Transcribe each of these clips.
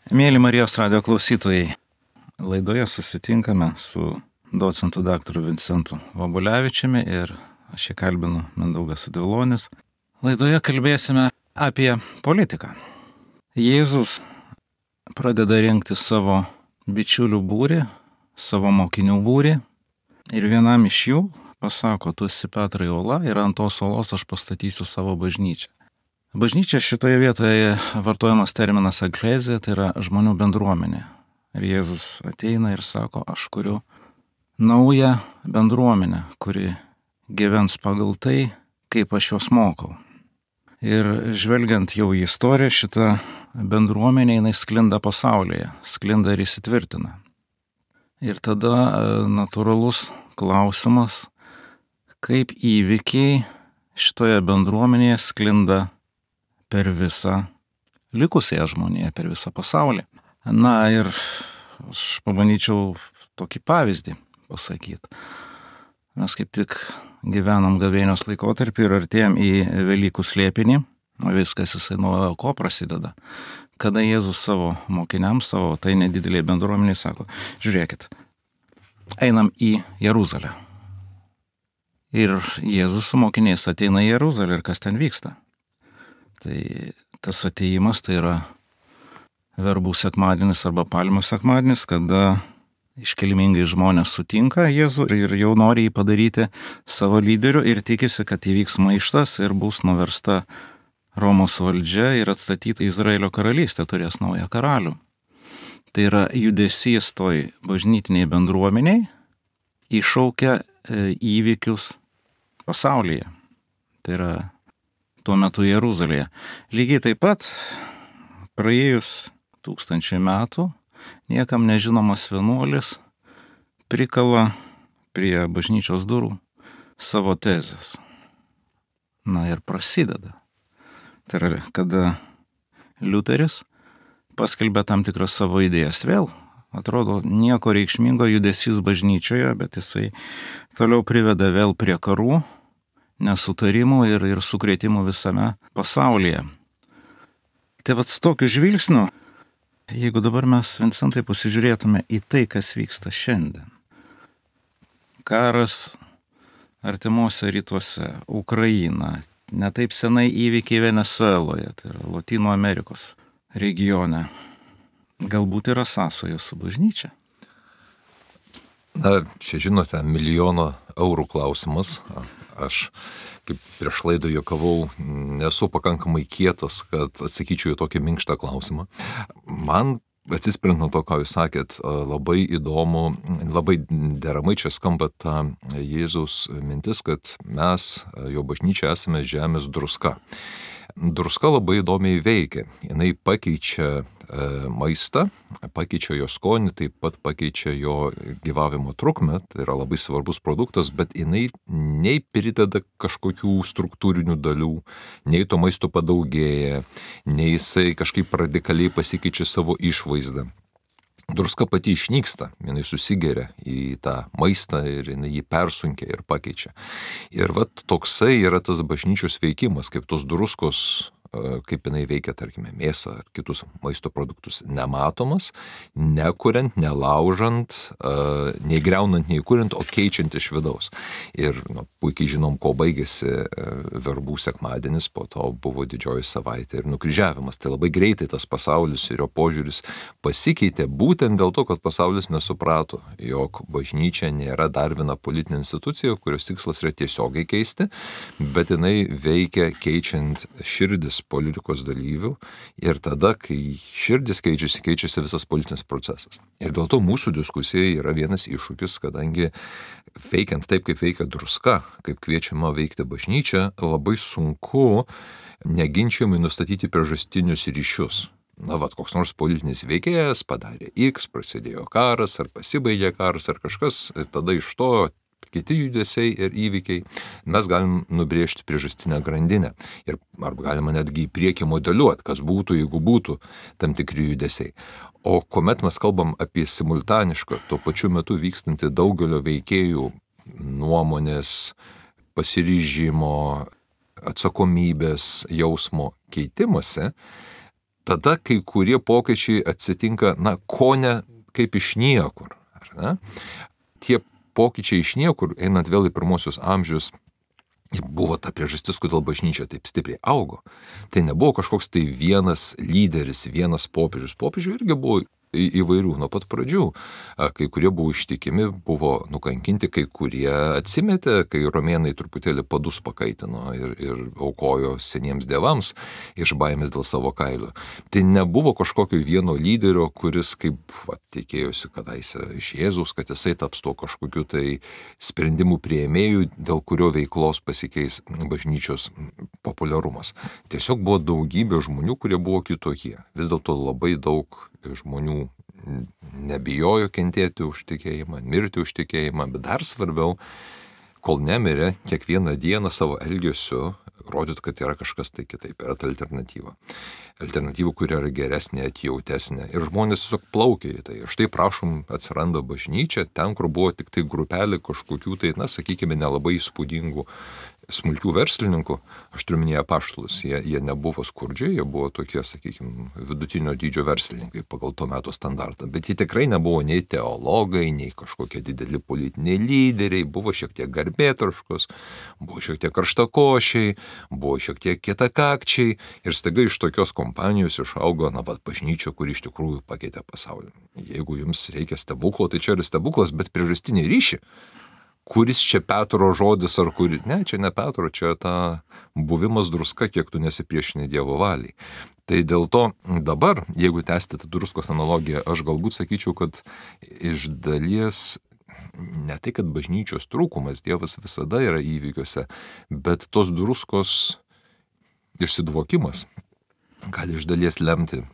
Mėly Marijos radijo klausytojai, laidoje susitinkame su docentu daktaru Vincentu Vabulevičiumi ir aš jį kalbinu Mindaugas Advilonis. Laidoje kalbėsime apie politiką. Jėzus pradeda rinkti savo bičiulių būrį, savo mokinių būrį ir vienam iš jų pasako: tu esi Petrai uola ir ant tos uolos aš pastatysiu savo bažnyčią. Bažnyčia šitoje vietoje vartojamas terminas eklezija, tai yra žmonių bendruomenė. Ir Jėzus ateina ir sako: aš kuriu naują bendruomenę, kuri gyvens pagal tai, kaip aš juos mokau. Ir žvelgiant jau į istoriją, šita bendruomenė jinai sklinda pasaulyje, sklinda ir įsitvirtina. Ir tada natūralus klausimas, kaip įvykiai šitoje bendruomenėje sklinda per visą likusią žmoniją, per visą pasaulį. Na ir aš pabandyčiau tokį pavyzdį pasakyti. Mes kaip tik gyvenam gavėnios laikotarpį ir artėjam į Velykų slėpinį, o viskas jisai nuo ko prasideda. Kada Jėzus savo mokiniams, savo tai nedideliai bendruomeniai sako: žiūrėkit, einam į Jeruzalę. Ir Jėzus su mokiniais ateina į Jeruzalę ir kas ten vyksta? Tai tas atėjimas tai yra verbų sekmadienis arba palmių sekmadienis, kada iškilmingai žmonės sutinka Jėzų ir jau nori jį padaryti savo lyderiu ir tikisi, kad įvyks maištas ir bus nuversta Romos valdžia ir atstatyta Izraelio karalystė, turės naują karalių. Tai yra judesys toj bažnytiniai bendruomeniai iššaukia įvykius pasaulyje. Tai yra tuo metu Jeruzalėje. Lygiai taip pat praėjus 1000 metų niekam nežinomas vienuolis prikala prie bažnyčios durų savo tezės. Na ir prasideda. Tai yra, kada Liuteris paskelbė tam tikras savo idėjas. Vėl atrodo nieko reikšmingo judesys bažnyčioje, bet jisai toliau priveda vėl prie karų, nesutarimų ir sukrėtimų visame pasaulyje. Tai vat su tokiu žvilgsniu, jeigu dabar mes, Vincentai, pasižiūrėtume į tai, kas vyksta šiandien. Karas artimuose rytuose, Ukraina, netaip senai įvykiai Venezueloje, tai yra Lotynų Amerikos regione. Galbūt yra sąsaja su bažnyčia. Na, čia žinote, milijono eurų klausimas. Aš, kaip prieš laidą juokavau, nesu pakankamai kietas, kad atsakyčiau į tokį minkštą klausimą. Man, atsispirint nuo to, ką jūs sakėt, labai įdomu, labai deramai čia skamba ta Jėzaus mintis, kad mes, jo bažnyčia, esame žemės druska. Druska labai įdomiai veikia. Jinai pakeičia maistą, pakeičia jo skonį, taip pat pakeičia jo gyvavimo trukmę, tai yra labai svarbus produktas, bet jinai nei prideda kažkokių struktūrinių dalių, nei to maisto padaugėja, nei jisai kažkaip radikaliai pasikeičia savo išvaizdą. Druska pati išnyksta, jinai susigeria į tą maistą ir jinai jį persunkia ir pakeičia. Ir vat toksai yra tas bažnyčios veikimas, kaip tos druskos, kaip jinai veikia, tarkime, mėsą ar kitus maisto produktus, nematomas, nekuriant, nelaužant, nei greunant, nei kuriant, o keičiant iš vidaus. Ir puikiai žinom, ko baigėsi verbų sekmadienis, po to buvo didžioji savaitė ir nukryžiavimas. Tai labai greitai tas pasaulis ir jo požiūris pasikeitė būtent dėl to, kad pasaulis nesuprato, jog bažnyčia nėra dar viena politinė institucija, kurios tikslas yra tiesiogiai keisti, bet jinai veikia keičiant širdis politikos dalyvių ir tada, kai širdis keičiasi, keičiasi visas politinis procesas. Ir dėl to mūsų diskusija yra vienas iššūkis, kadangi veikiant taip, kaip veikia druska, kaip kviečiama veikti bažnyčia, labai sunku neginčiamai nustatyti priežastinius ryšius. Na, vat, koks nors politinis veikėjas padarė X, prasidėjo karas, ar pasibaigė karas, ar kažkas, tada iš to kiti judesiai ir įvykiai, mes galim nubrėžti priežastinę grandinę. Ir arba galima netgi į priekį modeliuoti, kas būtų, jeigu būtų tam tikri judesiai. O kuomet mes kalbam apie simultanišką, tuo pačiu metu vykstantį daugelio veikėjų nuomonės, pasiryžimo, atsakomybės, jausmo keitimąsi, tada kai kurie pokyčiai atsitinka, ko ne kaip iš niekur, ar ne? Tie pokyčiai iš niekur, einant vėl į pirmosius amžius, buvo ta priežastis, kodėl bažnyčia taip stipriai augo. Tai nebuvo kažkoks tai vienas lyderis, vienas popiežius. Popiežių irgi buvo įvairių nuo pat pradžių. Kai kurie buvo ištikimi, buvo nukankinti, kai kurie atsimetė, kai romėnai truputėlį padus pakaitino ir aukojo seniems dievams iš baimės dėl savo kailio. Tai nebuvo kažkokio vieno lyderio, kuris kaip tikėjosi kadaise iš Jėzaus, kad jisai taps to kažkokiu tai sprendimų priėmėjų, dėl kurio veiklos pasikeis bažnyčios populiarumas. Tiesiog buvo daugybė žmonių, kurie buvo kitokie. Vis dėlto labai daug žmonių nebijojo kentėti už tikėjimą, mirti už tikėjimą, bet dar svarbiau, kol nemirė, kiekvieną dieną savo elgesiu rodyt, kad yra kažkas tai kitaip, yra ta alternatyva. Alternatyva, kuri yra geresnė, atjautesnė. Ir žmonės tiesiog plaukia į tai. Štai prašom, atsiranda bažnyčia, ten, kur buvo tik tai grupelė kažkokių tai, sakykime, nelabai įspūdingų smulkių verslininkų, aš turiu minėję apaštalus, jie nebuvo skurdžiai, jie buvo tokie, sakykime, vidutinio dydžio verslininkai pagal to meto standartą, bet jie tikrai nebuvo nei teologai, nei kažkokie dideli politiniai lyderiai, buvo šiek tiek garbėtroškos, buvo šiek tiek karštakošiai, buvo šiek tiek kietakakčiai ir staiga iš tokios kompanijos išaugo, bažnyčia, kuri iš tikrųjų pakeitė pasaulį. Jeigu jums reikia stebuklo, tai čia yra stebuklas, bet priežastinį ryšį. Kuris čia Petro žodis ar kuri... Ne, čia ne Petro, čia ta buvimas druska, kiek tu nesipriešini Dievo valiai. Tai dėl to dabar, jeigu tęsti tą druskos analogiją, aš galbūt sakyčiau, kad iš dalies ne tai, kad bažnyčios trūkumas, Dievas visada yra įvykiuose, bet tos druskos išsidvokimas gali iš dalies lemti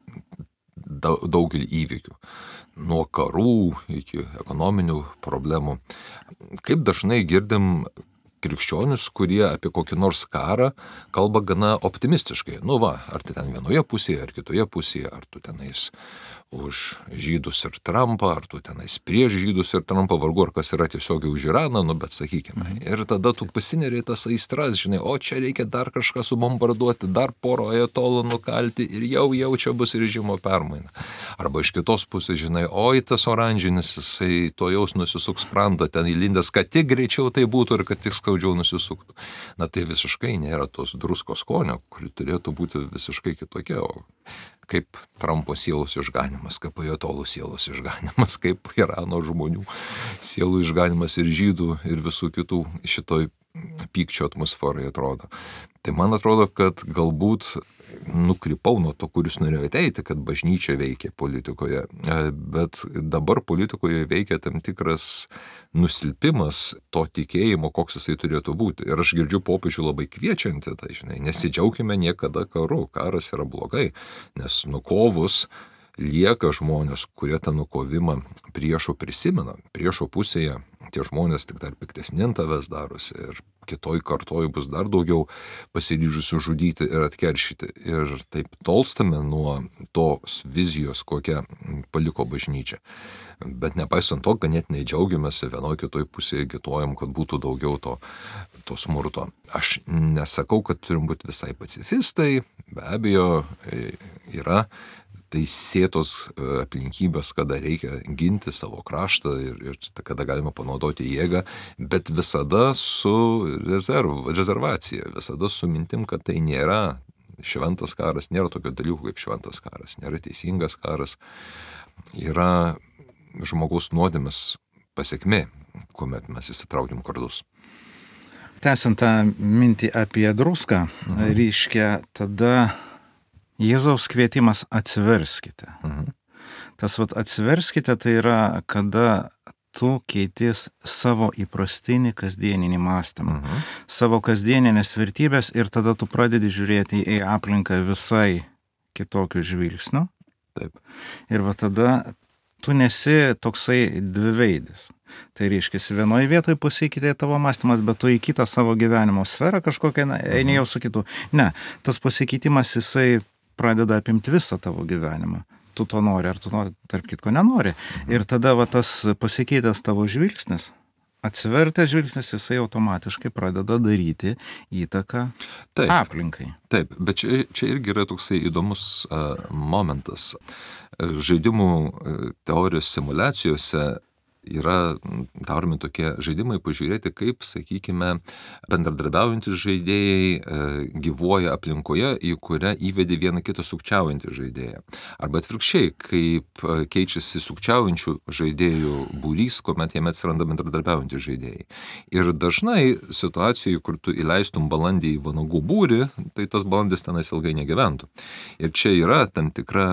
daugelį įvykių. Nuo karų iki ekonominių problemų. Kaip dažnai girdim krikščionius, kurie apie kokį nors karą kalba gana optimistiškai. Ar tai ten vienoje pusėje, ar kitoje pusėje, ar tu tenais už žydus ir Trumpą, ar tu tenais prieš žydus ir Trumpą, vargu ar kas yra tiesiogiai už Iraną, bet sakykime. Ir tada tu pasineri tas aistras, žinai, o čia reikia dar kažką subombarduoti, dar porą ajatolų nukalti ir jau čia bus režimo permaina. Arba iš kitos pusės, žinai, oi tas oranžinis, jisai to jaus nusisuks sprandą, ten įlindęs, kad tik greičiau tai būtų ir kad tik skaudžiau nusisuktų. Tai visiškai nėra tos druskos skonio, kuri turėtų būti visiškai kitokia. O kaip Trumpo sielos išganimas, kaip ajatolų sielos išganimas, kaip Irano žmonių sielų išganimas ir žydų ir visų kitų šitoj pykčio atmosferai atrodo. Tai man atrodo, kad galbūt nukrypau nuo to, kuris norėjo ateiti, kad bažnyčia veikia politikoje, bet dabar politikoje veikia tam tikras nusilpimas to tikėjimo, koks jisai turėtų būti. Ir aš girdžiu popiežių labai kviečiantį, tai žinai, nesidžiaukime niekada karu, karas yra blogai, nes nukovus lieka žmonės, kurie tą nukovimą priešo prisimena. Priešo pusėje tie žmonės tik dar piktesni ant tavęs darosi ir kitoj kartoj bus dar daugiau pasiryžusių žudyti ir atkeršyti. Ir taip tolstame nuo tos vizijos, kokią paliko bažnyčia. Bet nepaisant to, ganėtinai džiaugiamės vienoje kitoj pusėje, agituojam, kad būtų daugiau to smurto. Aš nesakau, kad turim būti visai pacifistai, be abejo yra teisėtos aplinkybės, kada reikia ginti savo kraštą ir kada galima panaudoti jėgą, bet visada su rezervacija, visada su mintim, kad tai nėra šventas karas, nėra tokio dalykų kaip šventas karas, nėra teisingas karas, yra žmogaus nuodėmės pasekmė, kuomet mes įsitraukim kardus. Tęsiant tą mintį apie druską, reiškia tada Jėzaus kvietimas atsiverskite. Tas atsiverskite tai yra, kada tu keitis savo įprastinį kasdieninį mąstymą, savo kasdieninės vertybės ir tada tu pradedi žiūrėti į aplinką visai kitokiu žvilgsniu. Taip. Ir tada tu nesi toksai dviveidis. Tai reiškia, vienoje vietoje pasikeitė tavo mąstymas, bet tu į kitą savo gyvenimo sferą kažkokią eini jau su kitu. Ne, tas pasikeitimas jisai pradeda apimti visą tavo gyvenimą. Tu to nori, ar tu nori, tarp kitko nenori. Ir tada tas pasikeitęs tavo žvilgsnis atsivertęs žvilgsnis, jisai automatiškai pradeda daryti įtaką aplinkai. Taip, bet čia irgi yra toksai įdomus momentas. Žaidimų teorijos simulacijose yra daromi tokie žaidimai, pažiūrėti, kaip, sakykime, bendradarbiaujantys žaidėjai gyvuoja aplinkoje, į kurią įvedė vieną kitą sukčiaujantį žaidėją. Arba atvirkščiai, kaip keičiasi sukčiaujančių žaidėjų būrys, kuomet jame atsiranda bendradarbiaujantys žaidėjai. Ir dažnai situacijoje, kur tu įleistum balandį į vanagų būrį, tai tas balandis tenais ilgai negyventų. Ir čia yra tam tikra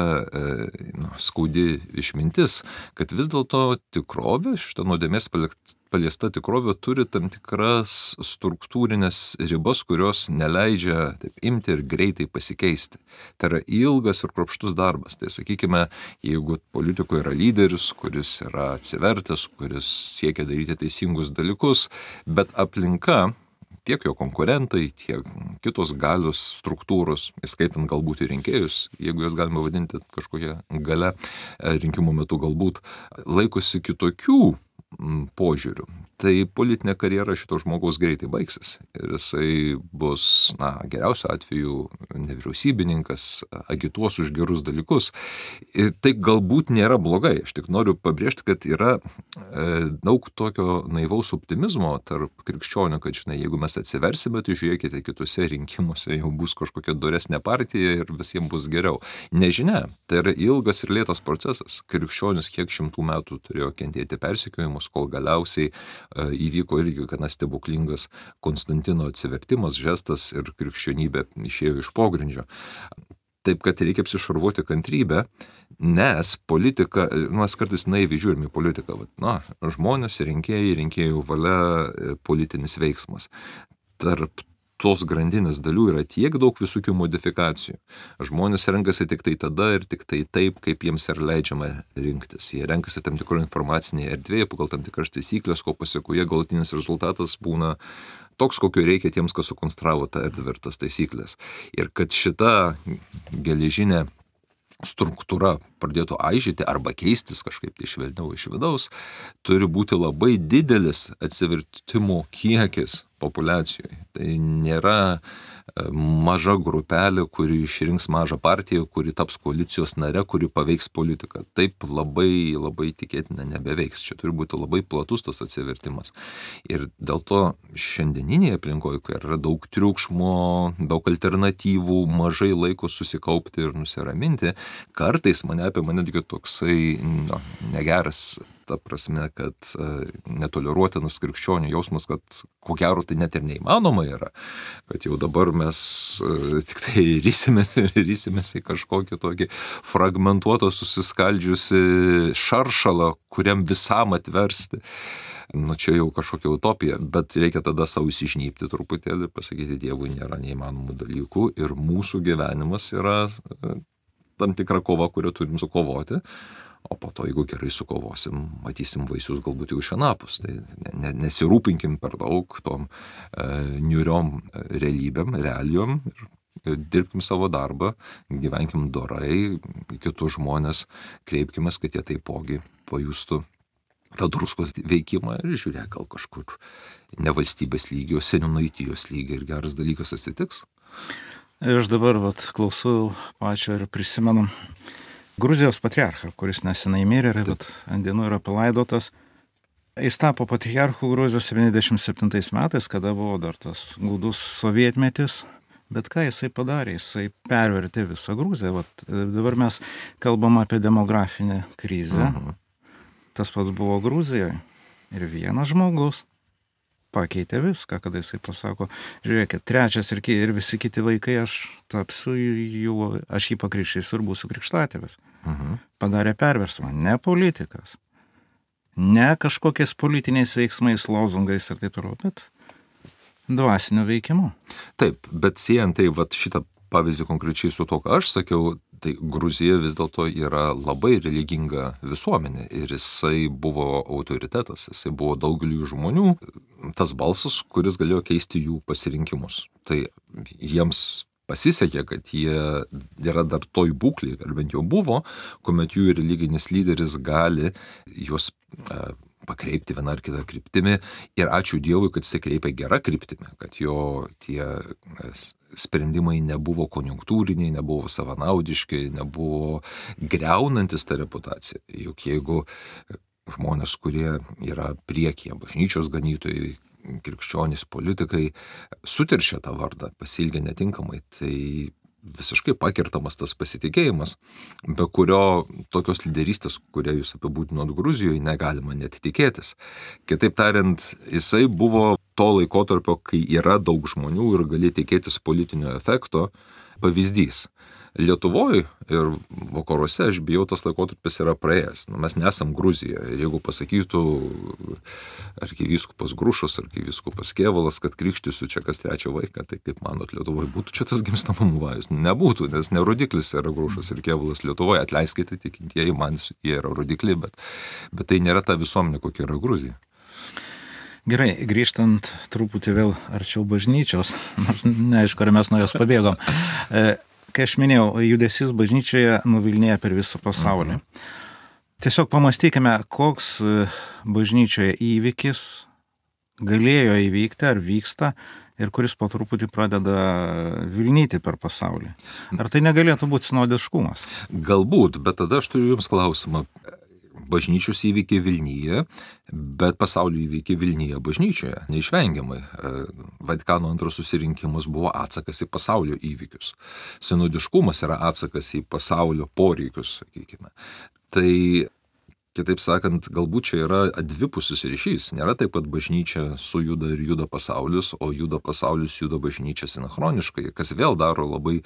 skaudi išmintis, kad vis dėlto tikrovė, šitą nuodėmės paliesta tikrovė turi tam tikras struktūrinės ribas, kurios neleidžia taip imti ir greitai pasikeisti. Tai yra ilgas ir kruopštus darbas. Tai sakykime, jeigu politikoje yra lyderis, kuris yra atsivertęs, kuris siekia daryti teisingus dalykus, bet aplinka, tiek jo konkurentai, tiek kitos galios struktūros, įskaitant galbūt ir rinkėjus, jeigu jos galima vadinti kažkokią galę rinkimų metu galbūt, laikosi kitokių požiūrių, tai politinė karjera šito žmogaus greitai baigsis. Ir jisai bus, geriausiu atveju nevyriausybininkas, agituos už gerus dalykus. Ir tai galbūt nėra blogai. Aš tik noriu pabrėžti, kad yra daug tokio naivaus optimizmo tarp krikščionių, kad, jeigu mes atsiversime, tai žiūrėkite, kitose rinkimuose jau bus kažkokia doresnė partija ir visiems bus geriau. Nežinia, tai yra ilgas ir lėtas procesas. Krikščionis kiek šimtų metų turėjo kentėti persekiojimus, kol galiausiai įvyko irgi gana stebuklingas Konstantino atsivertimas, žestas ir krikščionybė išėjo iš pogrindžio. Taip, kad reikia apsišarvuoti kantrybę, nes politika, mes kartais naiviai žiūrime į politiką, žmonės, rinkėjų valia, politinis veiksmas. Tarp tos grandinės dalių yra tiek daug visokių modifikacijų. Žmonės renkasi tik tai tada ir tik tai taip, kaip jiems yra leidžiama rinktis. Jie renkasi tam tikro informacinėje erdvėje, pagal tam tikras taisyklės, ko pasekoje galutinis rezultatas būna toks, kokio reikia tiems, kas sukonstravo tą erdvę ir tas taisyklės. Ir kad šita geležinė struktūra pradėtų aižyti arba keistis kažkaip tai švelniau iš vidaus, turi būti labai didelis atsivertimų kiekis populiacijoje. Tai nėra maža grupelė, kuri išrinks mažą partiją, kuri taps koalicijos nare, kuri paveiks politiką. Taip labai, labai tikėtina nebeveiks. Čia turi būti labai platus tas atsivertimas. Ir dėl to šiandieninėje aplinkoje, kai yra daug triukšmo, daug alternatyvų, mažai laiko susikaupti ir nusiraminti, kartais mane tik toksai negeras, ta prasme, kad netoleruotinas krikščionių jausmas, kad ko gero tai net ir neįmanoma yra, kad jau dabar mes tik tai rysimės į kažkokį tokį fragmentuotą, susiskaldžiusi šaršalą, kuriam visam atversti. Čia jau kažkokia utopija, bet reikia tada savo įsižnypti truputėlį, pasakyti, Dievui nėra neįmanomų dalykų ir mūsų gyvenimas yra tam tikra kova, kurią turim sukovoti. O po to, jeigu gerai sukovosim, matysim vaisius galbūt jau iš anapus. Tai nesirūpinkim per daug tom niūriom realijom ir dirbkim savo darbą, gyvenkim dorai, kitus žmonės kreipkimės, kad jie taipogi pajustų tą druskos veikimą ir žiūrėk, gal kažkur ne valstybės lygio, seniūnaitijos lygio ir geras dalykas atsitiks. Aš dabar klausau pačio ir prisimenu Gruzijos patriarchą, kuris nesenai mirė, bet ant dienų yra palaidotas. Jis tapo patriarchu Gruzijos 77 metais, kada buvo dar tas gūdus sovietmetis. Bet ką jisai padarė? Jisai pervertė visą Gruziją. Dabar mes kalbam apie demografinę krizę. Tas pats buvo Gruzijoje. Ir vienas žmogus pakeitė viską, kada jisai pasako, žiūrėkit, trečias ir visi kiti vaikai, aš jį pakrikštysiu ir būsiu krikštatėvis. Padarė perversmą, ne politikas, ne kažkokiais politiniais veiksmais, lozungais ir taip toliau, bet dvasiniu veikimu. Taip, bet siejant tai šitą pavyzdį konkrečiai su to, ką aš sakiau, tai Gruzija vis dėlto yra labai religinga visuomenė ir jisai buvo autoritetas, jisai buvo daugeliu žmonių tas balsas, kuris galėjo keisti jų pasirinkimus. Tai jiems pasisekė, kad jie yra dar toj būklėje, ar bent jau buvo, kuomet jų religinis lyderis gali juos pakreipti vieną ar kitą kryptimį ir ačiū Dievui, kad jisai kreipia gerą kryptimį, kad jo tie sprendimai nebuvo konjunktūriniai, nebuvo savanaudiški, nebuvo greunantis tą reputaciją. Juk jeigu žmonės, kurie yra priekyje, bažnyčios ganytojai, krikščionys, politikai, suteršia tą vardą, pasielgia netinkamai, tai visiškai pakirtamas tas pasitikėjimas, be kurio tokios lyderystės, kurią jūs apibūdinot Gruzijoje, negalima net tikėtis. Kitaip tariant, jisai buvo to laikotarpio, kai yra daug žmonių ir gali tikėtis politinio efekto pavyzdys. Lietuvoje ir vakaruose, aš bijau, tas laikotarpis yra praėjęs. Mes nesam Gruzija. Ir jeigu pasakytų arkivyskupas Grušas, arkivyskupas Kėvalas, kad krikštysiu čia kas trečią vaiką, tai kaip manot, Lietuvoje būtų čia tas gimstamumo vajus? Nebūtų, nes ne rodiklis yra Grušas ir Kėvalas Lietuvoje. Atleiskite, tikintieji, man jie yra rodikliai, bet tai nėra ta visuomenė, kokia yra Gruzija. Gerai, grįžtant truputį vėl arčiau bažnyčios, nors neaišku, ar mes nuo jos pabėgom. Kai aš minėjau, judesys bažnyčioje nuvilnėja per visą pasaulį. Tiesiog pamastykime, koks bažnyčioje įvykis galėjo įvykti ar vyksta ir kuris po truputį pradeda vilnyti per pasaulį. Ar tai negalėtų būti sinodiškumas? Galbūt, bet tada aš turiu jums klausimą. Bažnyčios įvykiai Vilnyje, bet pasaulio įvykiai Vilnyje bažnyčioje, neišvengiamai. Vatikano antras susirinkimas buvo atsakas į pasaulio įvykius. Sinodiškumas yra atsakas į pasaulio poreikius, sakykime. Tai, kitaip sakant, galbūt čia yra dvipusis ryšys. Nėra taip, kad bažnyčia sujuda ir juda pasaulis, o juda pasaulis, juda bažnyčia sinchroniškai, kas vėl daro labai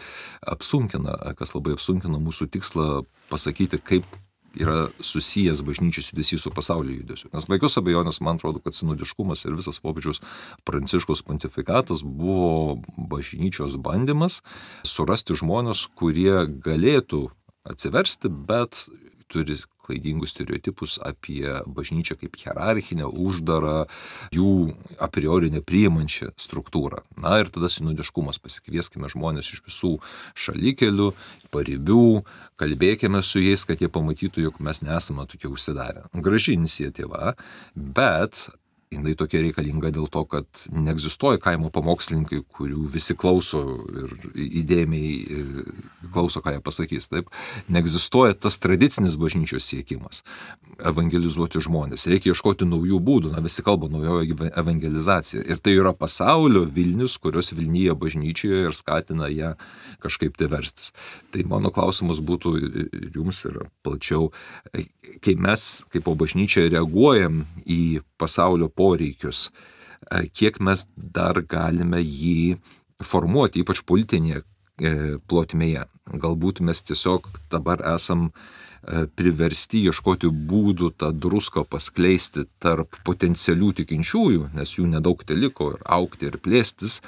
apsunkina mūsų tikslą pasakyti, kaip yra susijęs bažnyčios judesys su pasaulio judesiu. Nes be jokios abejonės, man atrodo, kad sinodiškumas ir visas popiežiaus Pranciškaus pontifikatas buvo bažnyčios bandymas surasti žmonės, kurie galėtų atsiversti, bet turi klaidingus stereotipus apie bažnyčią kaip hierarchinę, uždarą, jų a priori nepriimančią struktūrą. Na ir tada sinodiškumas. Pasikvieskime žmonės iš visų šalikelių, paribių, kalbėkime su jais, kad jie pamatytų, jog mes nesame tokie užsidarę. Graži iniciatyva, bet jinai tokia reikalinga dėl to, kad neegzistuoja kaimo pamokslininkai, kurių visi klauso ir įdėmiai klauso, ką jie pasakys. Taip? Neegzistuoja tas tradicinis bažnyčios siekimas evangelizuoti žmonės. Reikia ieškoti naujų būdų. Visi kalba naujojo evangelizacija. Ir tai yra pasaulio Vilnius, kurios Vilnyje bažnyčioje ir skatina ją kažkaip tai verstis. Tai mano klausimas būtų jums ir plačiau, kai mes kaip bažnyčia reaguojam į pasaulio poreikius, kiek mes dar galime jį formuoti, ypač politinėje plotmėje. Galbūt mes tiesiog dabar esam priversti ieškoti būdų tą druską paskleisti tarp potencialių tikinčiųjų, nes jų nedaug teliko ir augti ir plėstis,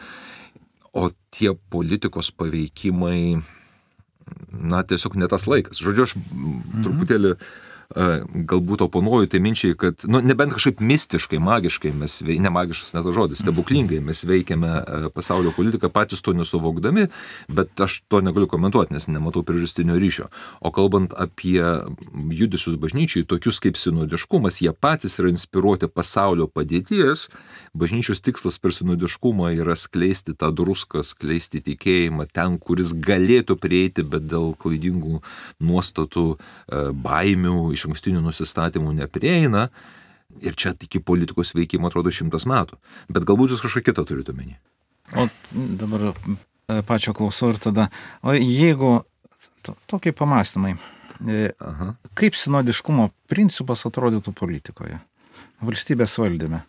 o tie politikos paveikimai, tiesiog ne tas laikas. Žodžiu, aš truputėlį galbūt oponuoju tai minčiai, kad, nebent kažkaip mistiškai, magiškai mes ne magiškas net žodis, stebuklingai mes veikiame pasaulio politiką, patys to nesuvokdami, bet aš to negaliu komentuoti, nes nematau priežastinio ryšio. O kalbant apie judesius bažnyčiai, tokius kaip sinodiškumas, jie patys yra inspiruoti pasaulio padėties. Bažnyčios tikslas per sinodiškumą yra skleisti tą druską, skleisti tikėjimą ten, kuris galėtų prieiti, bet dėl klaidingų nuostatų, baimių, išankstinių nusistatymų neprieina. Ir čia iki politikos veikimo atrodo 100 metų. Bet galbūt jūs kažką kitą turite omeny. O dabar pačio klausau ir tada, o jeigu tokie pamastymai, kaip sinodiškumo principas atrodytų politikoje, valstybės valdyme?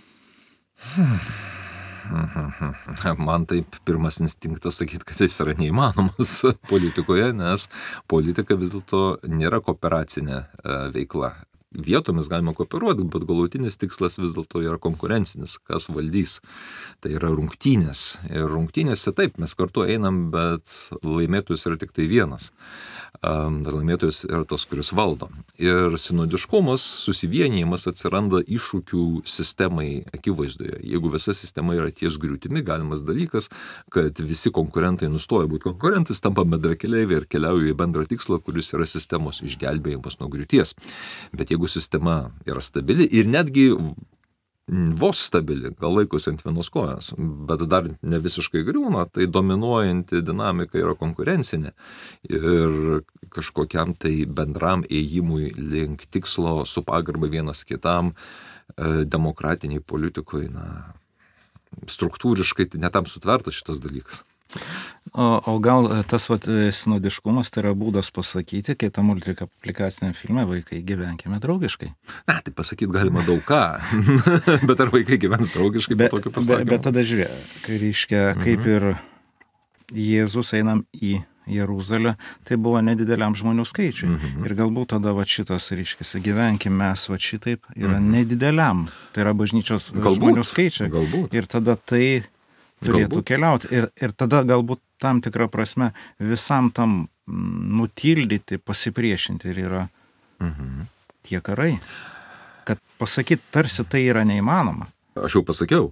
Man taip pirmas instinktas sakyti, kad jis yra neįmanomas politikoje, nes politika vis dėlto nėra kooperacinė veikla. Vietomis galima kooperuoti, bet galutinis tikslas vis dėlto yra konkurencinis, kas valdys. Tai yra rungtynės. Ir rungtynėse taip, mes kartu einam, bet laimėtojas yra tik tai vienas. Laimėtojas yra tas, kuris valdo. Ir sinodiškumas, susivienijimas atsiranda iššūkių sistemai akivaizdoje. Jeigu visa sistema yra ties griūtimi, galimas dalykas, kad visi konkurentai nustoja būti konkurentais, tampa bendrakeleiviai ir keliauja į bendrą tikslą, kuris yra sistemos išgelbėjimas nuo griūties. Bet jeigu sistema yra stabili ir netgi vos stabili, gal laikosi ant vienos kojos, bet dar ne visiškai griūna, tai dominuojanti dinamika yra konkurencinė ir kažkokiam tai bendram ėjimui link tikslo su pagarba vienas kitam demokratiniai politikoje, struktūriškai tai netam sutvertas šitas dalykas. O gal tas sinodiškumas tai yra būdas pasakyti, kai tam multiplikaciniam filme vaikai gyvenkime draugiškai? Tai pasakyti galima daug ką, bet ar vaikai gyvens draugiškai po tokio pasakymo? Bet tada žiūrėk, kai reiškia, kaip ir Jėzus einam į Jeruzalę, tai buvo nedideliam žmonių skaičiui. Ir galbūt tada šitas, reiškia, gyvenkim mes šitaip, yra nedideliam, tai yra bažnyčios žmonių skaičiai. Galbūt. Ir tada tai turėtų keliauti. Ir tada galbūt tam tikrą prasme visam tam nutildyti, pasipriešinti ir yra tie karai. Kad pasakyti, tarsi tai yra neįmanoma. Aš jau pasakiau.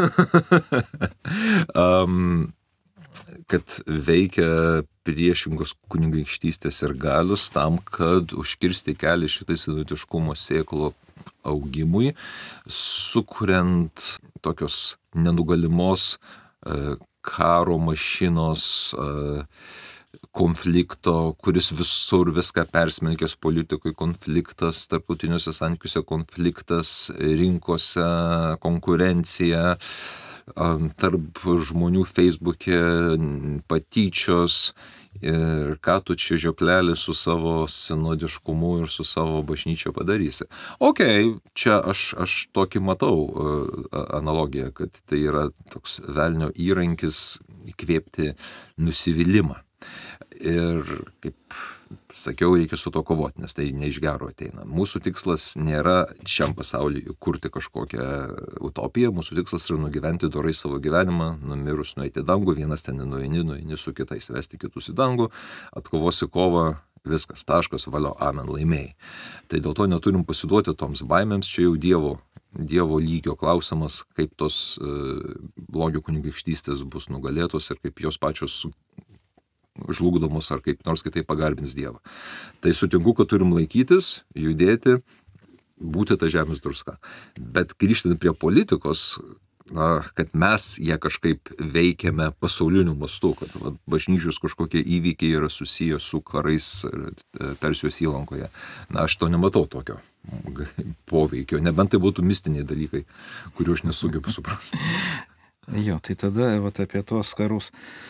Kad veikia priešingos kunigaikštystės ir galius tam, kad užkirsti kelią šitai sinodiškumo sėklo augimui, sukuriant tokios nenugalimos karo mašinos konflikto, kuris visur viską persmelkęs politikui, konfliktas, tarptautiniuose santykiuose konfliktas, rinkose konkurencija, tarp žmonių Facebook'e patyčios ir ką tu čia žioplelį su savo sinodiškumu ir su savo bažnyčia padarysi. Čia aš tokį matau analogiją, kad tai yra toks velnio įrankis įkvėpti nusivylimą. Ir kaip sakiau, reikia su to kovoti, nes tai ne iš gero ateina. Mūsų tikslas nėra šiam pasauliu kurti kažkokią utopiją, mūsų tikslas yra nugyventi dorai savo gyvenimą, numirus nueiti į dangų, vienas ten nueini su kitais, vesti kitus į dangų, atkovosi kovą, viskas, taškas, valio, amen, laimėjai. Tai dėl to neturim pasiduoti toms baimėms, čia jau Dievo lygio klausimas, kaip tos blogio kunigaikštystės bus nugalėtos ir kaip jos pačios žlugdomos ar kaip nors kitaip pagarbins Dievą. Tai sutinku, kad turim laikytis, judėti, būti ta žemės druska. Bet grįžtant prie politikos, kad mes ją kažkaip veikiame pasauliniu mastu, kad bažnyčios kažkokie įvykiai yra susiję su karais Persijos įlankoje. Aš to nematau tokio poveikio, nebent tai būtų mistiniai dalykai, kurių aš nesugebu suprasti. Jo, tai tada apie tuos karus.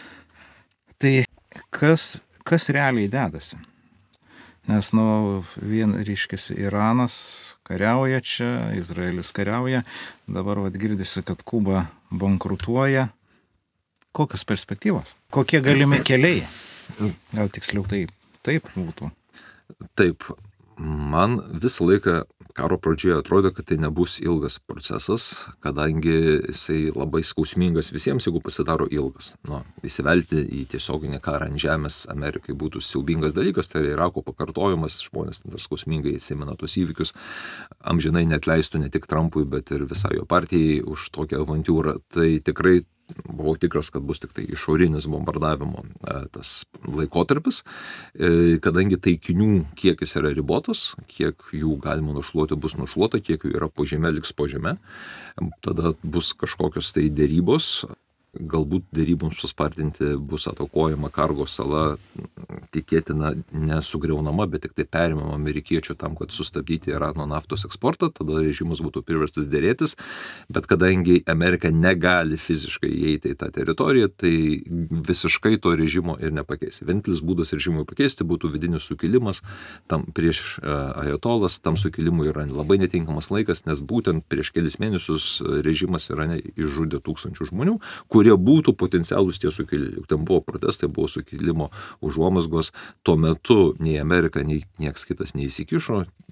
Tai kas realiai dedasi? Nes vien ryškiasi Iranas kariauja čia, Izraelis kariauja, dabar girdisi, kad Kuba bankrutuoja. Kokios perspektyvos? Kokie galimi keliai? Gal tiksliau taip būtų? Taip, man visą laiką karo pradžioje atrodo, kad tai nebus ilgas procesas, kadangi jisai labai skausmingas visiems, jeigu pasidaro ilgas. Įsivelti į tiesioginį karą ant žemės Amerikai būtų siaubingas dalykas, tai yra Irako pakartojimas, žmonės dar skausmingai įsimena tos įvykius, amžinai neatleistų ne tik Trumpui, bet ir visai jo partijai už tokią avantiūrą. Tai tikrai buvau tikras, kad bus tik tai išorinis bombardavimo tas laikotarpis, kadangi taikinių kiekis yra ribotas, kiek jų galima nušluoti bus nušluota, kiek jų yra po žeme, liks po žeme, tada bus kažkokios tai dėrybos, galbūt dėryboms paspartinti bus atakuojama Kargo sala, tikėtina nesugriaunama, bet tik tai perimama amerikiečių tam, kad sustabdyti Irano naftos eksportą, tada režimas būtų priverstas dėrėtis, bet kadangi Amerika negali fiziškai įeiti į tą teritoriją, tai visiškai to režimo ir nepakeis. Vienintelis būdas režimui pakeisti būtų vidinis sukilimas tam prieš ajatolas, tam sukilimui yra labai netinkamas laikas, nes būtent prieš kelis mėnesius režimas Irane išžudė 1000 žmonių, kurie būtų potencialūs tie sukilėliai. Ten buvo protestai, buvo sukilimo užuomazgos. Tuo metu nei Amerika, nei nieks kitas neįsikišo.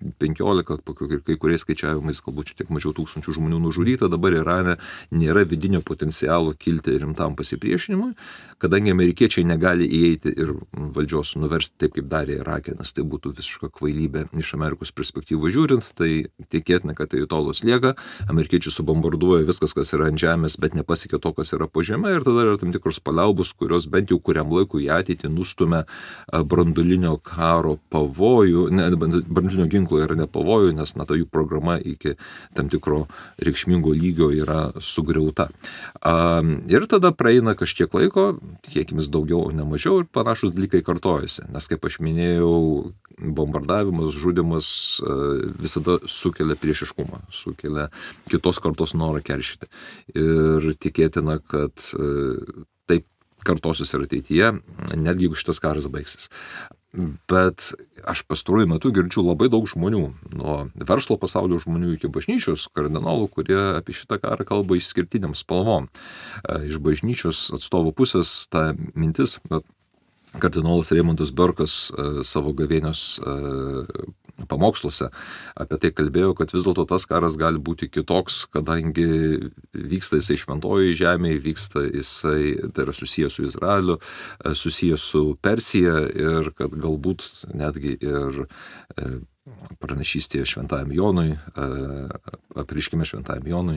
15, kai kuriais skaičiavimais galbūt šiek tiek mažiau tūkstančių žmonių nužudyta, dabar Irane nėra vidinio potencialo kilti rimtam pasipriešinimui, kadangi amerikiečiai negali įeiti ir valdžios nuversti taip, kaip darė Irake, nes tai būtų visiška kvailybė iš Amerikos perspektyvų žiūrint, tai tikėtina, kad tai tolos lieka, amerikiečiai subombarduoja viskas, kas yra ant žemės, bet nepasiekia to, kas yra po žeme, ir tada yra tam tikros paliaubos, kurios bent jau kuriam laikui į ateitį nustumia branduolinio karo pavojų, branduolinio ginklo yra ne pavojų, nes ta jų programa iki tam tikro reikšmingo lygio yra sugriauta. Ir tada praeina kažkiek laiko, tikėkimės daugiau, o ne mažiau, ir panašus dalykai kartojasi. Nes, kaip aš minėjau, bombardavimas, žudimas visada sukelia priešiškumą, sukelia kitos kartos norą keršyti. Ir tikėtina, kad taip kartosis ir ateityje, netgi jeigu šitas karas baigsis. Bet aš pastaruoju metu girdžiu labai daug žmonių, nuo verslo pasaulio žmonių iki bažnyčios kardinolų, kurie apie šitą karą kalba išskirtiniam spalvom. Iš bažnyčios atstovų pusės ta mintis, kardinolas Raimundas Burkas savo gavėnios pamoksluose apie tai kalbėjo, kad vis dėlto tas karas gali būti kitoks, kadangi vyksta jisai šventojoje žemėje, vyksta jisai, tai yra susijęs su Izraeliu, susijęs su Persija, ir kad galbūt netgi ir pranašystėje šventajam Jonui, apreiškime šventajam Jonui,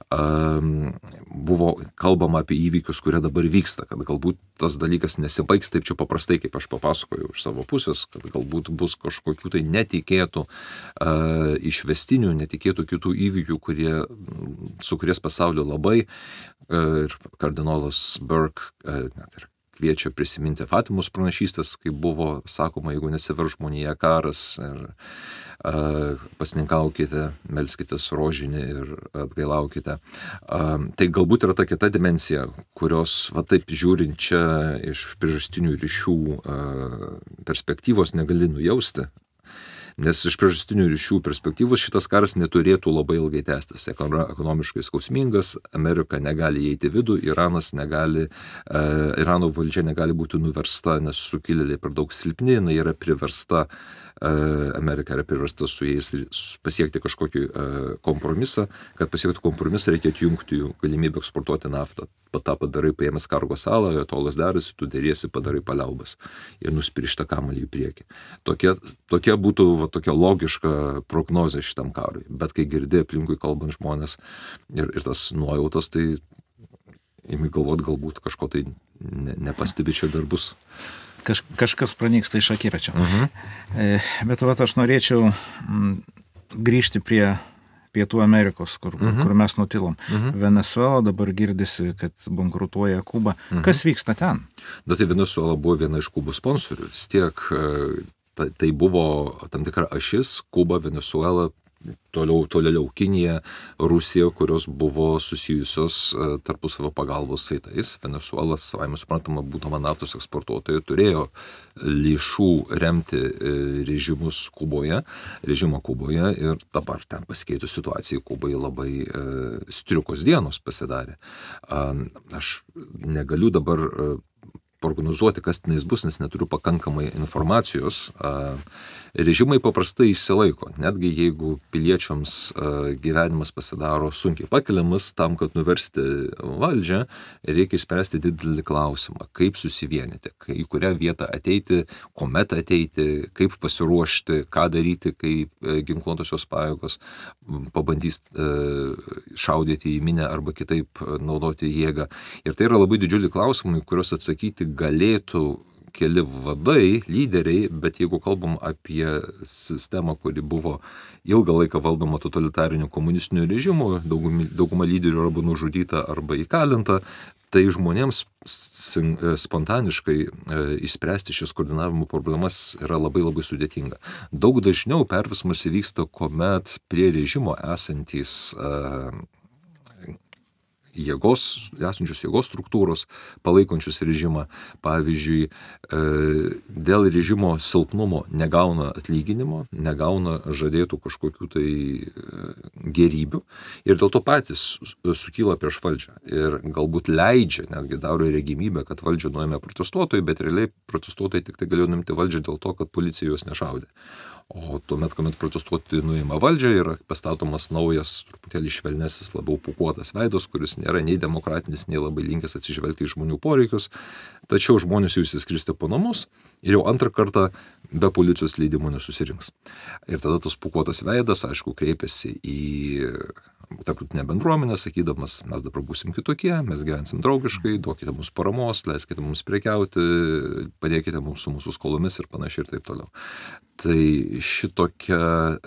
buvo kalbama apie įvykius, kurie dabar vyksta, kad galbūt tas dalykas nesibaigs taip čia paprastai, kaip aš papasakojau iš savo pusės, kad galbūt bus kažkokių tai netikėtų išvestinių, netikėtų kitų įvykių, su kuriais pasaulio labai, ir kardinolas Burke net ir kviečia prisiminti Fatimos pranašystės, kaip buvo sakoma, jeigu nesiverš žmonėje karas, ir pasninkaukite, melskitės rožinį ir atgailaukite. Tai galbūt yra ta kita dimensija, kurios, va taip žiūrint čia iš priežastinių ryšių perspektyvos negali nujausti. Nes iš priežastinių ryšių perspektyvos šitas karas neturėtų labai ilgai tęstis. Ekonomiškai skausmingas, Amerika negali įeiti vidų, Irano valdžia negali būti nuversta, nes sukilėliai per daug silpni, jinai yra priversta, Amerika yra priversta su jais pasiekti kažkokį kompromisą. Kad pasiekti kompromisą, reikia atjungti jų galimybę eksportuoti naftą. tą padarai paėmęs Kargo salą, atolas derasi, tu dėriesi, padarai paliaubas ir nuspirišta kamalį į priekį. Tokia būtų tokia logiška prognozė šitam karui. Bet kai girdė aplinkui kalbant žmonės ir tas nuojautas, tai imi galvot, galbūt kažko tai nepastebi čia dar bus. Kažkas pranyksta iš akiračio. Bet aš norėčiau grįžti prie Pietų Amerikos, kur mes nutilom. Venezuela dabar girdisi, kad bankrutuoja Kuba. Kas vyksta ten? Tai Venezuela buvo viena iš Kubos sponsorių. Vis tiek tai buvo tam tikra ašis, Kuba, Venezuela, toliau Kinija, Rusija, kurios buvo susijusios tarpusavio pagalbos saitais. Venezuela, savaime suprantama, būdama naftos eksportuotoja, turėjo lėšų remti režimą Kuboje ir dabar ten pasikeitus situacijai Kubai labai striukos dienos pasidarė. Aš negaliu dabar prognozuoti, kas tenais bus, nes neturiu pakankamai informacijos. Režimai paprastai išsilaiko, netgi jeigu piliečiams gyvenimas pasidaro sunkiai pakeliamas, tam, kad nuversti valdžią, reikia išspręsti didelį klausimą, kaip susivienyti, į kurią vietą ateiti, kuomet ateiti, kaip pasiruošti, ką daryti, kai ginkluotosios pajėgos pabandys šaudyti į minę arba kitaip naudoti jėgą. Ir tai yra labai didžiuliai klausimai, kuriuos atsakyti galėtų keli vadai, lyderiai, bet jeigu kalbam apie sistemą, kuri buvo ilgą laiką valdoma totalitariniu komunistiniu režimu, dauguma lyderių arba nužudyta arba įkalinta, tai žmonėms spontaniškai išspręsti šias koordinavimo problemas yra labai labai sudėtinga. Daug dažniau perversmas įvyksta, kuomet prie režimo esantys esančios jėgos struktūros, palaikančios režimą, pavyzdžiui, dėl režimo silpnumo negauna atlyginimo, negauna žadėtų kažkokių tai gėrybių ir dėl to patys sukyla prieš valdžią ir galbūt leidžia, netgi daro regimybę, kad valdžią nuėmė protestuotojai, bet realiai protestuotojai tik tai galėjo nuimti valdžią dėl to, kad policija juos nešaudė. O tuomet, kuomet protestuotojai nuima valdžią, yra pastatomas naujas, truputėlį švelnesnis, labiau pūkuotas veidas, kuris nėra nei demokratinis, nei labai linkęs atsižvelgti į žmonių poreikius. Tačiau žmonės jau įsiskirstė po namus ir jau antrą kartą be policijos leidimo nesusirinks. Ir tada tas pūkuotas veidas, aišku, kreipiasi į tarptautinę bendruomenę, sakydamas, mes dabar būsim kitokie, mes gyvensim draugiškai, duokite mums paramos, leiskite mums prekiauti, padėkite mums su mūsų skolomis ir panašiai ir taip toliau. Tai šitokia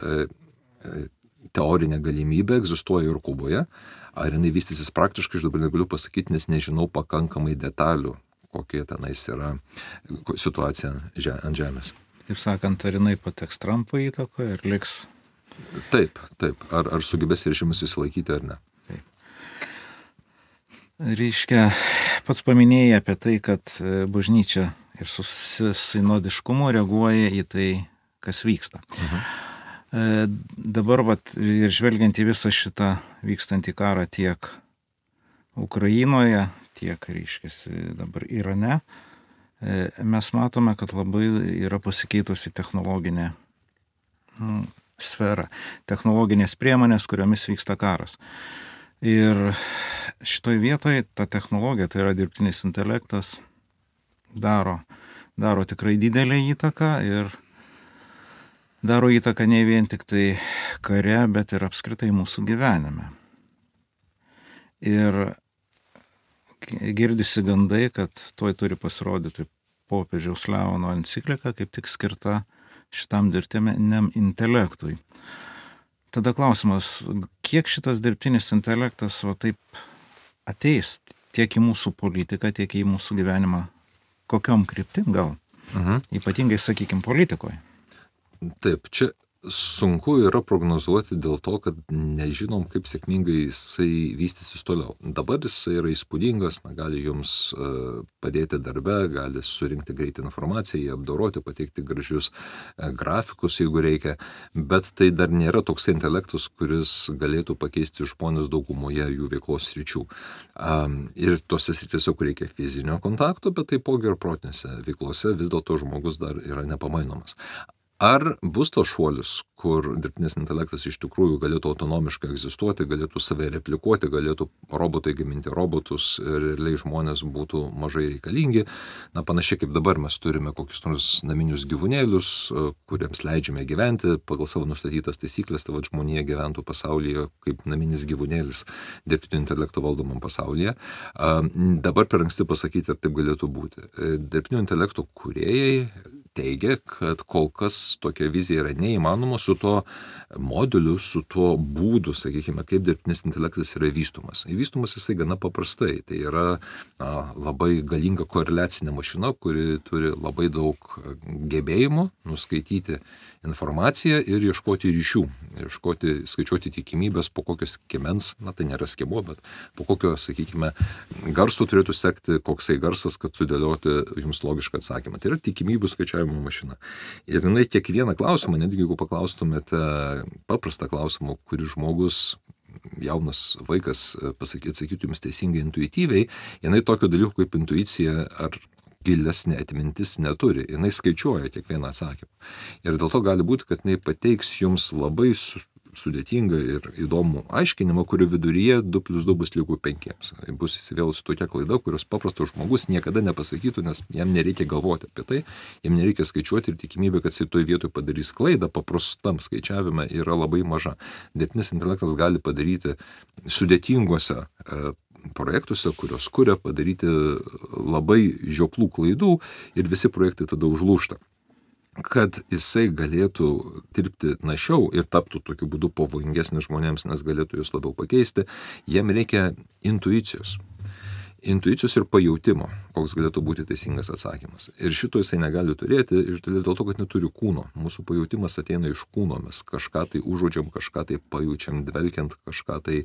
teorinė galimybė egzistuoja ir Kuboje. Ar jinai vystysis praktiškai, aš dabar negaliu pasakyti, nes nežinau pakankamai detalių, kokia tenais yra situacija ant žemės. Taip sakant, ar jinai pateks Trumpo įtakoje ir liks? Taip. Ar sugebės režimas įsilaikyti ar ne? Taip. Reiškia, pats paminėjai apie tai, kad bažnyčia ir su sinodiškumu reaguoja į tai, kas vyksta. Dabar ir žvelgiant į visą šitą vykstantį karą tiek Ukrainoje, tiek, reiškia, dabar Irane, mes matome, kad labai yra pasikeitusi technologinė sfera, technologinės priemonės, kuriomis vyksta karas. Ir šitoj vietoje ta technologija, tai yra dirbtinis intelektas, daro tikrai didelę įtaką ir daro įtaką ne vien tik tai kare, bet ir apskritai mūsų gyvenime. Ir girdisi gandai, kad tuoj turi pasirodyti popiežiaus Leono enciklika, kaip tik skirta šitam dirbtiniam intelektui. Tada klausimas, kiek šitas dirbtinis intelektas taip ateis tiek į mūsų politiką, tiek į mūsų gyvenimą, kokiom kryptim gal? Ypatingai, sakykime, politikoje. Taip, čia sunku yra prognozuoti dėl to, kad nežinom, kaip sėkmingai jisai vystysis toliau. Dabar jisai yra įspūdingas, gali jums padėti darbe, gali surinkti greitą informaciją, jį apdoroti, pateikti gražius grafikus, jeigu reikia, bet tai dar nėra toks intelektas, kuris galėtų pakeisti žmonės daugumoje jų veiklos sričių. Ir tose srityse, kur reikia fizinio kontakto, bet taipogi ir protinėse veiklose vis dėlto žmogus dar yra nepamainomas. Ar bus to šuolis, kur dirbtinis intelektas iš tikrųjų galėtų autonomiškai egzistuoti, galėtų save replikuoti, galėtų robotai gaminti robotus ir realiai žmonės būtų mažai reikalingi. Panašiai kaip dabar mes turime kokius nors naminius gyvūnėlius, kuriems leidžiame gyventi pagal savo nustatytas taisyklės, tai žmonija gyventų pasaulyje kaip naminis gyvūnėlis dirbtinio intelekto valdomam pasaulyje. Dabar per anksti pasakyti, ar taip galėtų būti. Dirbtinio intelekto kūrėjai teigia, kad kol kas tokia vizija yra neįmanoma su tuo moduliu, su tuo būdu, sakykime, kaip dirbtinis intelektas yra vystomas. Vystomas jisai gana paprastai. Tai yra labai galinga koreliacinė mašina, kuri turi labai daug gebėjimų nuskaityti informaciją ir ieškoti ryšių, skaičiuoti tikimybės, po kokios skemens, tai nėra skemo, bet po kokio, sakykime, garso turėtų sekti, koksai garsas, kad sudėlioti jums logišką atsakymą. Tai yra tikimybių skaičiavimo mašina. Ir jinai kiekvieną klausimą, netgi jeigu paklaustumėte paprastą klausimą, kurį žmogus, jaunas vaikas atsakytų jums teisingai intuityviai, jinai tokio dalyko kaip intuicija ar gilesnė atmintis neturi, jinai skaičiuoja kiekvieną atsakymą. Ir dėl to gali būti, kad jinai pateiks jums labai sudėtingą ir įdomų aiškinimą, kurio viduryje 2 + 2 bus lygu 5. Bus įsivėlusi tokia klaida, kurios paprastas žmogus niekada nepasakytų, nes jam nereikia galvoti apie tai, jam nereikia skaičiuoti ir tikimybė, kad jis toje vietoje padarys klaidą, paprastam skaičiavime yra labai maža. Dirbtinis intelektas gali padaryti sudėtinguose projektuose, kurios kuria, padaryti labai žioplų klaidų ir visi projektai tada užlūžta. Kad jisai galėtų dirbti našiau ir taptų tokiu būdu pavojingesnis žmonėms, nes galėtų juos labiau pakeisti, jiem reikia intuicijos. Intuicijos ir pajautimo, koks galėtų būti teisingas atsakymas. Ir šito jisai negali turėti iš dalies dėl to, kad neturi kūno. Mūsų pajautimas ateina iš kūno, mes kažką tai užuodžiam, kažką tai pajaučiam, dvelkiant, kažką tai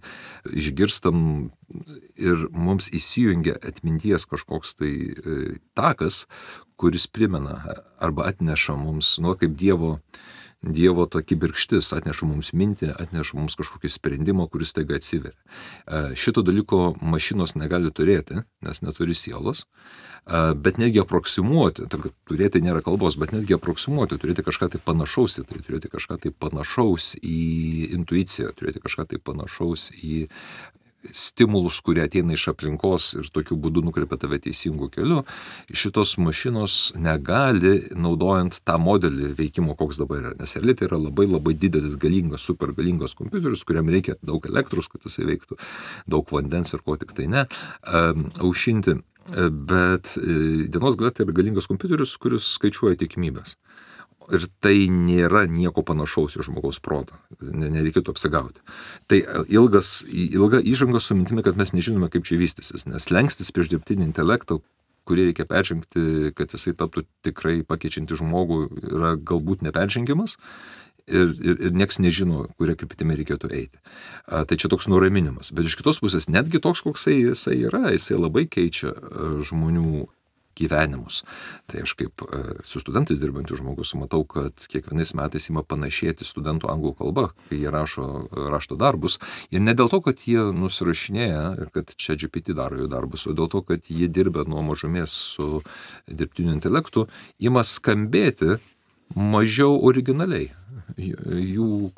išgirstam ir mums įsijungia atminties kažkoks tai takas, kuris primena arba atneša mums, kaip Dievo ta kibirkštis atneša mums mintį, atneša mums kažkokį sprendimą, kuris taiga atsiveria. Šito dalyko mašinos negali turėti, nes neturi sielos, bet netgi aproksimuoti, turėti nėra kalbos, bet netgi aproksimuoti, turėti kažką tai panašaus į tai, turėti kažką tai panašaus į intuiciją, turėti kažką tai panašaus į stimulus, kurie ateina iš aplinkos ir tokiu būdu nukreipia tave teisingų kelių, šitos mašinos negali, naudojant tą modelį veikimo, koks dabar yra. Nes realiai tai yra labai labai didelis, galingas, super galingas kompiuteris, kuriam reikia daug elektros, kad jisai veiktų, daug vandens ir ko tik tai ne, aušinti. Bet dienos gale tai yra galingas kompiuteris, kuris skaičiuoja tikimybės. Ir tai nėra nieko panašaus į žmogaus protą. Nereikėtų apsigauti. Tai ilga įžanga su mintimi, kad mes nežinome, kaip čia vystysis. Nes lengstis prieš dirbtinį intelektą, kurį reikia peržengti, kad jisai taptų tikrai pakeičiantį žmogų, yra galbūt neperžengiamas. Ir nieks nežino, kuria kryptimi reikėtų eiti. Tai čia toks nuraminimas. Bet iš kitos pusės, netgi toks, koksai jisai yra, jisai labai keičia žmonių gyvenimus. Tai aš kaip su studentais dirbantis žmogus matau, kad kiekvienais metais ima panašėti studentų anglų kalba, kai jie rašo rašto darbus. Ir ne dėl to, kad jie nusirašinėja ir kad čia GPT daro jų darbus, o dėl to, kad jie dirbę nuo mažumės su dirbtiniu intelektu, ima skambėti mažiau originaliai. Jų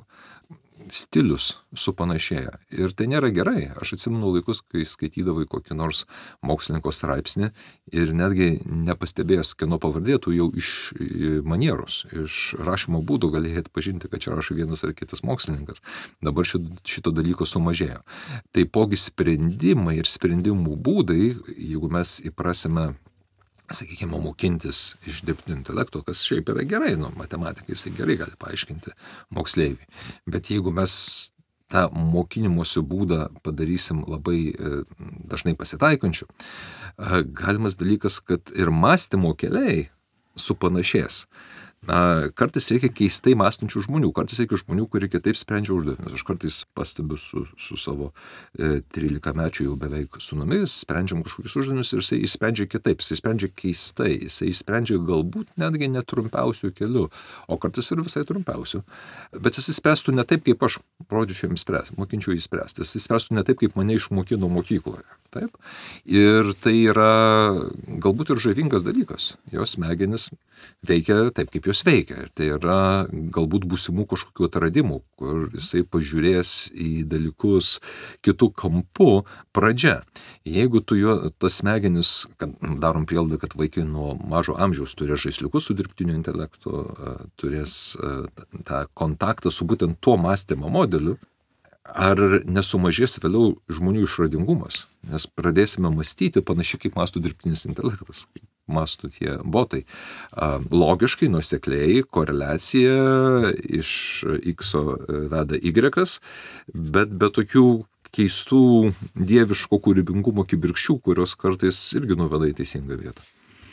stilius supanašėja. Ir tai nėra gerai. Aš atsimenu laikus, kai skaitydavai kokį nors mokslininko straipsnį ir netgi nepastebėjęs, kieno pavardė, tu jau iš manieros, iš rašymo būdų galėjai atpažinti, kad čia rašo vienas ar kitas mokslininkas. Dabar šito dalyko sumažėjo. Taipogi sprendimai ir sprendimų būdai, jeigu mes įprasime, sakykime, mokintis iš dirbtinio intelekto, kas šiaip yra gerai, matematikai jisai gerai gali paaiškinti moksleiviui. Bet jeigu mes tą mokinimosi būdą padarysim labai dažnai pasitaikančių, galimas dalykas, kad ir mąstymo keliai supanašės. Kartais reikia keistai mąstančių žmonių, kartais reikia žmonių, kurie kitaip sprendžia uždavinius. Aš kartais pastebiu su savo 13-mečiu jau beveik sūnumis, sprendžiam kažkokius uždavinius ir jisai išsprendžia kitaip, jisai sprendžia keistai, jisai išsprendžia galbūt netgi netrumpiausių kelių, o kartais ir visai trumpiausių. Bet jisai spręstų ne taip, kaip aš rodžiu jam spręsti, mokinčiau jį spręsti, jisai spręstų ne taip, kaip mane išmokino mokykloje. Taip? Ir tai yra galbūt ir žavingas dalykas. Jos smegenis veikia taip, kaip jos veikia. Ir tai yra galbūt būsimų kažkokių atradimų, kur jisai pažiūrės į dalykus kitų kampų pradžia. Jeigu tu tas smegenis, darom prielaidą, kad vaikai nuo mažo amžiaus turės žaisliukus su dirbtiniu intelektu, turės tą kontaktą su būtent tuo mąstymo modeliu, ar nesumažės vėliau žmonių išradingumas, nes pradėsime mąstyti panašiai, kaip mąstų dirbtinis intelektas, kaip mąstų tie botai. Logiškai, nuosekliai, koreliacija iš X veda Y, bet be tokių keistų dieviško kūrybingumo kibirkščių, kurios kartais irgi nuveda į teisingą vietą.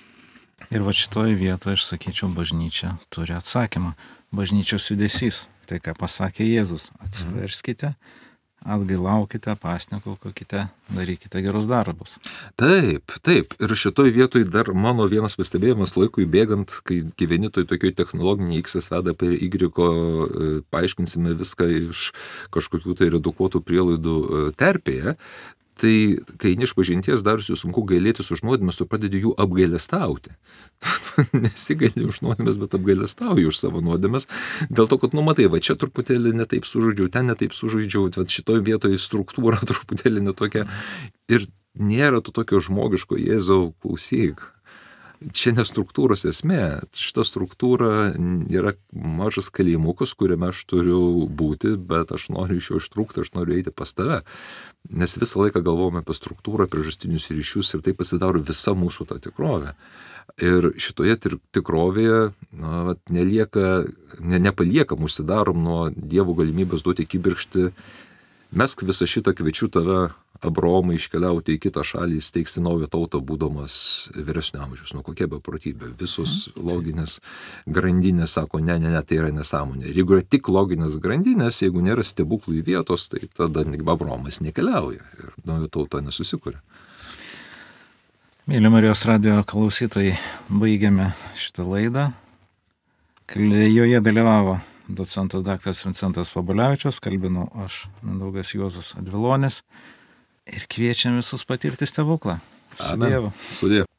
Ir va šitoje vietoje, aš sakyčiau, bažnyčia turi atsakymą. Bažnyčios judesys. Tai, ką pasakė Jėzus, atsiverskite, atgailaukite, pasnikaukite, darykite gerus darbus. Taip. Ir šitoj vietoj dar mano vienas pastebėjimas laikui bėgant, kai gyveni tokioj technologiniai X veda per Y, paaiškinsime viską iš kažkokių tai redukuotų prielaidų terpėje. Tai kai eini išpažinties darosi sunku gailėtis už nuodėmes, tu pradedi jų apgailestauti. Nesigaili už nuodėmes, bet apgailestauji už savo nuodėmes. Dėl to, kad, matai, va čia truputėlį netaip sužaidžiau, ten netaip sužaidžiau, šitoj vietoje struktūra truputėlį netokia. Ir nėra to tokio žmogiško Jėzau, klausyk. Čia ne struktūros esmė. Šita struktūra yra mažas kalėjimukas, kuriame aš turiu būti, bet aš noriu iš jo ištrūkti, aš noriu eiti pas tave. Nes visą laiką galvojame apie struktūrą, priežastinius ryšius ir tai pasidaro visa mūsų ta tikrovė. Ir šitoje tikrovėje nepaliekam, užsidarom nuo Dievo galimybės duoti kibirkštį. Mesk visą šitą, kviečiu tave, Abraomai, iškeliauti į kitą šalį, įsteigsi naują tautą, būdamas vyresnio amžiaus. Kokia beprotybė. Visos loginės grandinės sako, ne, tai yra nesąmonė. Ir jeigu yra tik loginės grandinės, jeigu nėra stebuklų į vietos, tai tada Abraomas nekeliauja ir nauja tauta nesusikuria. Mėly Marijos radijo klausytojai, baigiame šitą laidą. Joje dalyvavo docentas daktaras Vincentas Vobulevičius, kalbinu aš, Mindaugas Juozas Advilonis, ir kviečiam visus patirti stebuklą. Su Dievu. Sudie.